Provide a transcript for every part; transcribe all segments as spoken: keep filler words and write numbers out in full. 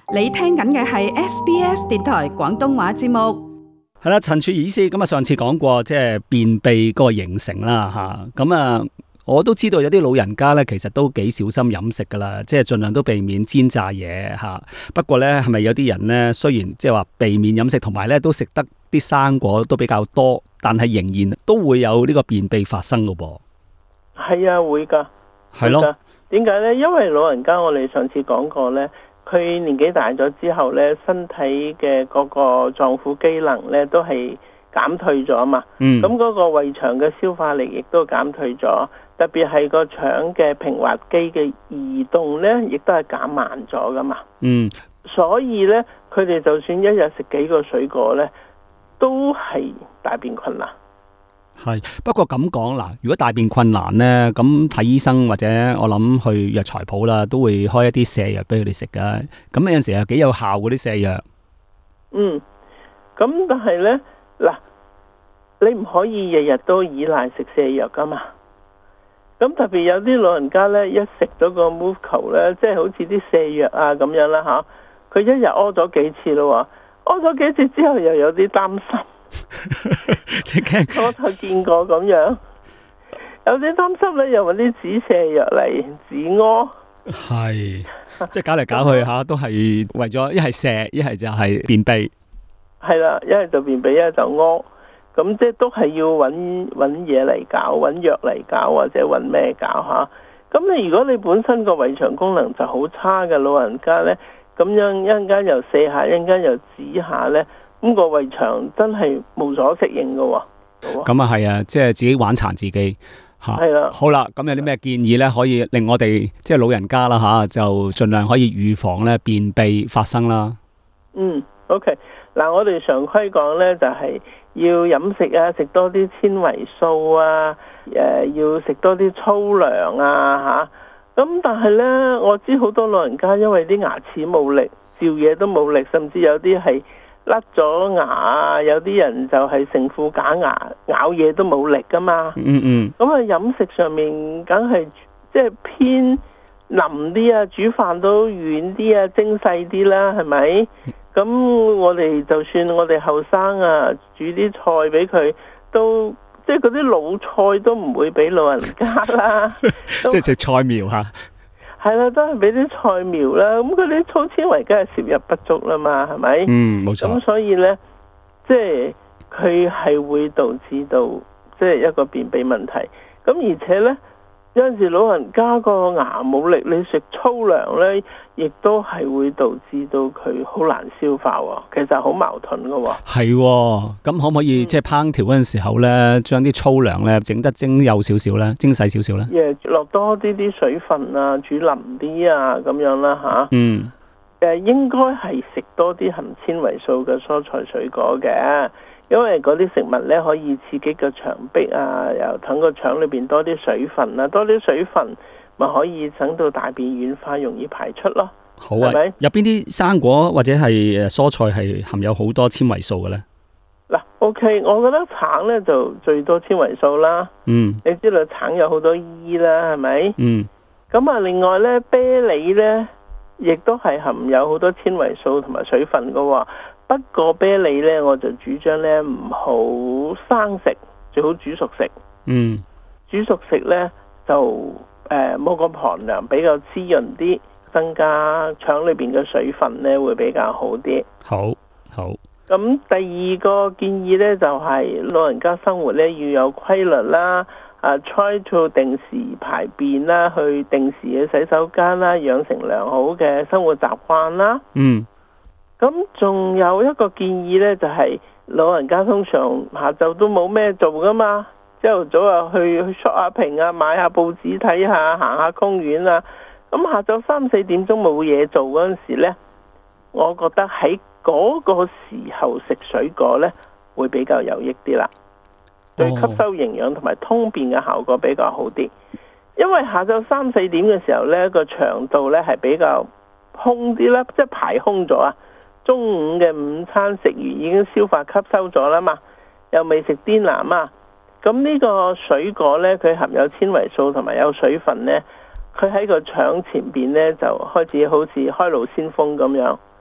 你聽緊嘅係 S B S 電台廣東話節目。 係啦，陳曙儀醫師咁啊，上次講過即係便秘嗰個形成啦吓，咁啊，我都知道有啲老人家咧，其實都幾小心飲食噶啦，即係盡量都避免煎炸嘢吓。不過咧，係咪有啲人咧，雖然即係話避免飲食，同埋咧都食得啲生果都比較多，但係仍然都會有呢個便秘發生噶噃？ 係啊，會噶。 係咯。 點解咧？因為老人家我哋上次講過咧。佢年紀大咗之後呢，身體嘅嗰個臟腑機能呢都係減退咗嘛。嗯。咁嗰個胃腸嘅消化力亦都減退咗，特別係個腸嘅平滑肌嘅移動呢，亦都係減慢咗噶嘛。嗯。所以呢，佢哋就算一日食幾個水果呢，都係大便困難。 係，不過咁講嗱，如果大便困難咧，咁睇醫生或者我諗去藥材鋪啦，都會開一啲瀉藥俾佢哋食噶。咁有陣時又幾有效嗰啲瀉藥。嗯， 咁但係咧嗱，你唔可以日日都依賴食瀉藥噶嘛。咁特別有啲老人家咧，一食咗個 Movco 咧，即係好似啲瀉藥啊咁樣啦吓，佢一日屙咗幾次咯，屙咗幾次之後又有啲擔心。我就見過咁樣，有啲擔心咧，又搵啲止瀉藥嚟止屙。 係，即係搞嚟搞去吓，都係為咗一係瀉，一係就係便秘。係啦，一係就便秘，一係就屙。咁即係都係要搵搵嘢嚟搞，搵藥嚟搞，或者搵咩搞吓。咁你如果你本身個胃腸功能就好差嘅老人家咧，咁樣一陣間又瀉下，一陣間又止下咧。咁個胃腸真係無所適應㗎喎。 咁啊係啊，即係自己玩殘自己吓。係啦。好啦，咁有啲咩建議咧，可以令我哋即係老人家啦吓，就盡量可以預防咧便秘發生啦。 嗯 ，OK， 嗱，我哋常規講咧就係要飲食啊，食多啲纖維素啊，誒，要食多啲粗糧啊吓。咁但係咧，我知好多老人家因為啲牙齒冇力，嚼嘢都冇力，甚至有啲係甩咗牙啊！有啲人就係成副假牙，咬嘢都冇力噶嘛。嗯嗯。咁啊，飲食上面梗係即係偏腍啲啊，煮飯都軟啲啊，精細啲啦，係咪？咁我哋就算我哋後生啊，煮啲菜俾佢，都即係嗰啲老菜都唔會俾老人家啦。 即係食菜苗嚇。 係啦，都係俾啲菜苗啦，咁佢啲粗纖維梗係攝入不足啦嘛，係咪？ 嗯，冇錯。 咁所以呢，即係佢係會導致到即係一個便秘問題。咁而且呢，有陣時老人家個牙冇力，你食粗糧呢，亦都係會導致到佢好難消化喎。其實好矛盾噶喎。係喎，咁可唔可以、嗯、即係烹調嗰陣時候呢，將啲粗糧呢整得精幼少少呢，精細少少呢？ 誒，落多啲啲水分啊，煮腍啲啊，咁樣啦吓。嗯。誒，應該係食多啲含纖維素嘅蔬菜水果嘅。因為嗰啲食物咧可以刺激個腸壁啊，又等個腸裏邊多啲水分啊，多啲水分咪可以等到大便軟化，容易排出咯。 好啊，係咪？有邊啲生果或者係誒蔬菜係含有好多纖維素嘅咧？ 嗱 ，OK， 我覺得橙咧就最多纖維素啦。嗯，你知道橙有好多衣啦，係咪？嗯。咁啊，另外咧，啤梨咧亦都係含有好多纖維素同埋水分噶喎。不過啤梨咧，我就主張咧唔好生食，最好煮熟食。嗯，煮熟食咧就誒冇咁寒涼，比較滋潤啲，增加腸裏邊嘅水分咧會比較好啲。 好，好。 咁第二個建議咧就係、是、老人家生活咧要有規律啦，啊 try to 定時排便啦，去定時嘅洗手間啦，養成良好嘅生活習慣啦。嗯。咁仲有一個建議呢，就係、是、老人家通常下晝都冇咩做噶嘛，朝頭早啊去去 shopping 啊，買下報紙睇下，行下公園啊。咁下晝三四點鐘冇嘢做嗰陣時呢，我覺得喺嗰個時候食水果呢會比較有益啲啦，對吸收營養同埋通便嘅效果比較好啲。因為下晝三四點嘅時候呢，個腸道呢係比較空啲啦，即係排空咗啊。中午嘅午餐食完已經消化吸收咗啦嘛，又未食滇南啊，咁呢個水果呢，佢含有纖維素同埋有水分呢，佢喺個腸前邊呢，就開始好似開路先鋒咁樣，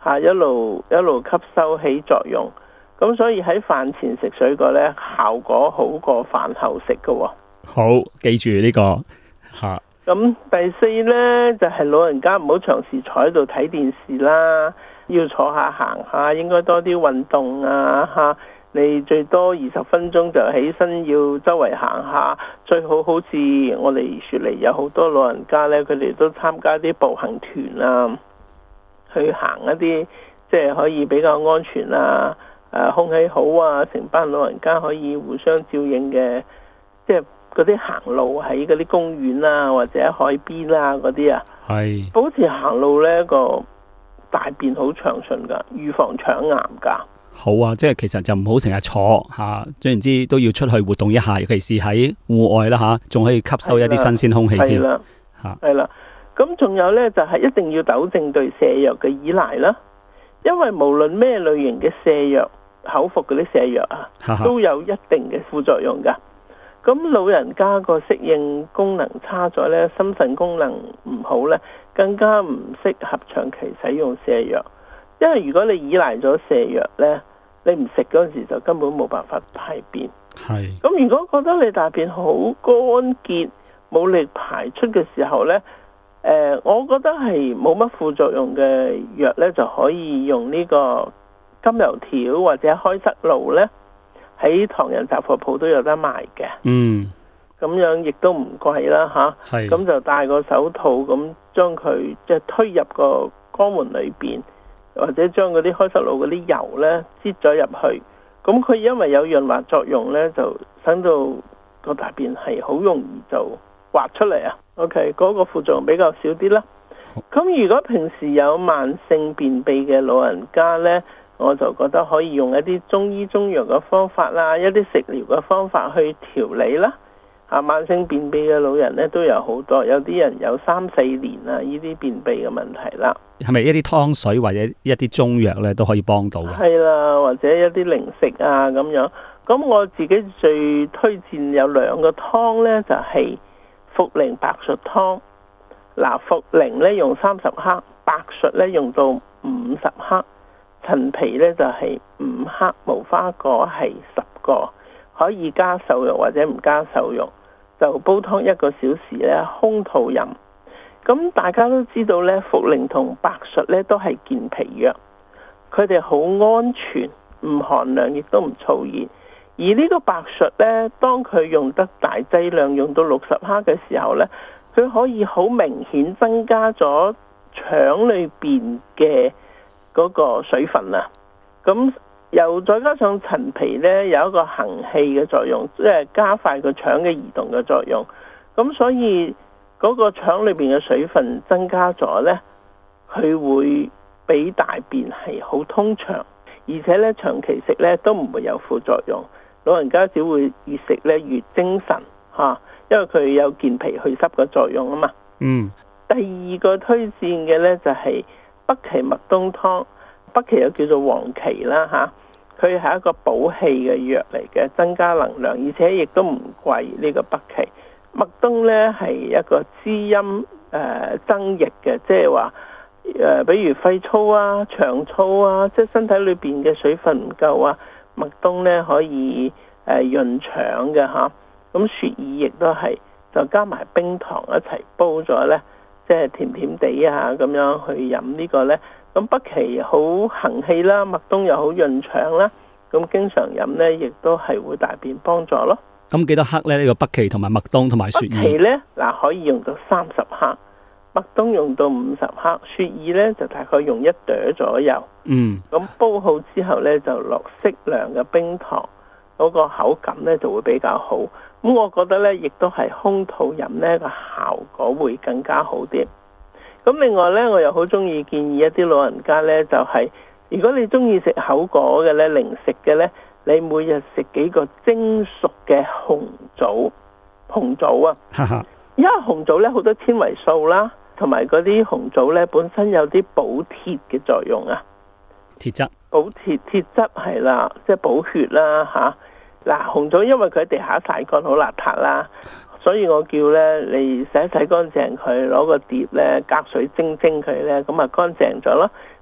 嚇，一路一路吸收起作用。咁所以喺飯前食水果呢，效果好過飯後食嘅喎。 好，記住呢個嚇。 咁第四呢，就係老人家唔好長時坐喺度睇電視啦，要坐下行下，應該多啲運動啊嚇。你最多二十分鐘就起身要周圍行下，最好好似我哋雪梨有好多老人家呢，佢哋都參加啲步行團啊，去行一啲即係可以比較安全啊，誒空氣好啊，成班老人家可以互相照應嘅，即係嗰啲行路喺嗰啲公園啊，或者海邊啊嗰啲啊， 係保持行路呢個大便好暢順噶，預防腸癌噶。 好啊，即係其實就唔好成日坐吓，總言之都要出去活動一下，尤其是喺戶外啦吓，仲可以吸收一啲新鮮空氣添。 係啦，係啦。咁仲有呢，就係一定要糾正對瀉藥嘅依賴啦，因為無論咩類型嘅瀉藥，口服嗰啲瀉藥啊，都有一定嘅副作用噶。咁老人家個適應功能差咗呢，心腎功能唔好呢，更加唔適合長期使用瀉藥。因為如果你依賴咗瀉藥呢，你唔食嗰陣時就根本冇辦法排便。 係。 咁如果覺得你大便好乾結，冇力排出嘅時候呢，誒、呃，我覺得係冇乜副作用嘅藥呢，就可以用呢個金油條或者開塞露呢，喺唐人雜貨鋪都有得賣嘅。 嗯。 咁樣亦都唔貴啦吓。係。咁就戴個手套咁將佢即係推入個肛門裏邊。或者將嗰啲開塞露嗰啲油呢擠咗入去，咁佢因為有潤滑作用呢，就使到個大便係好容易就滑出嚟啊。OK，嗰個副作用比較少啲啦。咁如果平時有慢性便秘嘅老人家呢，我就覺得可以用一啲中醫中藥嘅方法啦，一啲食療嘅方法去調理啦。啊，慢性便秘嘅老人咧都有好多，有啲人有三四年啊，呢啲便秘嘅問題啦。 係咪一啲湯水或者一啲中藥咧都可以幫到嘅？ 係啦，或者一啲零食啊咁樣。咁我自己最推薦有兩個湯咧，就係茯苓白術湯。嗱，茯苓咧用三十克，白術咧用到五十克，陳皮咧就係五克，無花果係十個。可以加瘦肉或者唔加瘦肉，就煲湯一個小時咧，空肚飲。咁大家都知道咧，茯苓同白術咧都係健脾藥，佢哋好安全，唔寒涼亦都唔燥熱。而呢個白術咧，當佢用得大劑量，用到六十克嘅時候咧，佢可以好明顯增加咗腸裏邊嘅嗰個水分啊。咁又再加上陳皮咧有一個行氣嘅作用，即係加快個腸嘅移動嘅作用。咁所以嗰個腸裏邊嘅水分增加咗咧，佢會俾大便係好通暢，而且咧長期食咧都唔會有副作用。老人家只會越食咧越精神嚇，因為佢有健脾祛濕嘅作用啊嘛。 嗯。 第二個推薦嘅咧就係北芪麥冬湯，北芪又叫做黃芪啦嚇。佢係一個補氣嘅藥嚟嘅，增加能量，而且亦都唔貴。呢、這個北芪麥冬呢係一個滋陰誒、呃、增液嘅，即係話誒，比如肺粗啊、腸粗啊，即係身體裏邊嘅水分唔夠啊，麥冬呢可以誒潤腸嘅嚇。咁雪耳亦都係，就加埋冰糖一齊煲咗呢，即係甜甜地啊咁樣去飲呢個呢。咁北芪好行氣啦，麥冬又好潤腸啦，咁經常飲呢，亦都係會大便幫助咯。 咁幾多克呢？呢、這個北芪同埋麥冬同埋雪耳？北芪呢，嗱可以用到三十克，麥冬用到五十克，雪耳呢就大概用一朵左右。 嗯。咁煲好之後呢，就落適量嘅冰糖，嗰、那個口感呢就會比較好。咁我覺得呢，亦都係空肚飲呢個效果會更加好啲。咁另外呢，我又好中意建議一啲老人家呢，就係、是、如果你中意食口果嘅呢，零食嘅呢，你每日食幾個蒸熟嘅紅棗，紅棗啊，因為紅棗呢好多纖維素啦，同埋嗰啲紅棗呢本身有啲補鐵嘅作用啊， 鐵質， 補鐵鐵質係啦，即係補血啦嚇。嗱，紅棗因為佢喺地下曬乾好邋遢啦。所以我叫咧，你洗一洗乾淨佢，攞個碟咧，隔水蒸蒸佢咧，咁啊乾淨咗咯。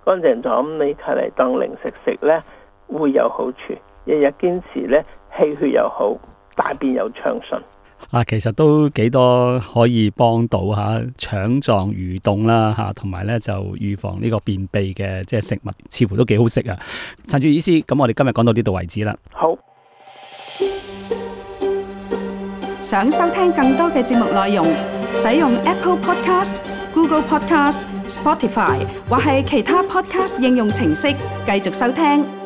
乾淨咗，咁你睇嚟當零食食呢，會有好處。日日堅持呢，氣血又好，大便又暢順。 啊，其實都幾多可以幫到吓腸臟蠕動啦吓，同埋咧就預防呢個便秘嘅即係食物，似乎都幾好食啊！陳曙儀醫師，咁我哋今日講到呢度為止啦。 好。 想收聽更多嘅節目內容，使用 Apple Podcast、Google Podcast、Spotify 或係其他 Podcast 應用程式繼續收聽。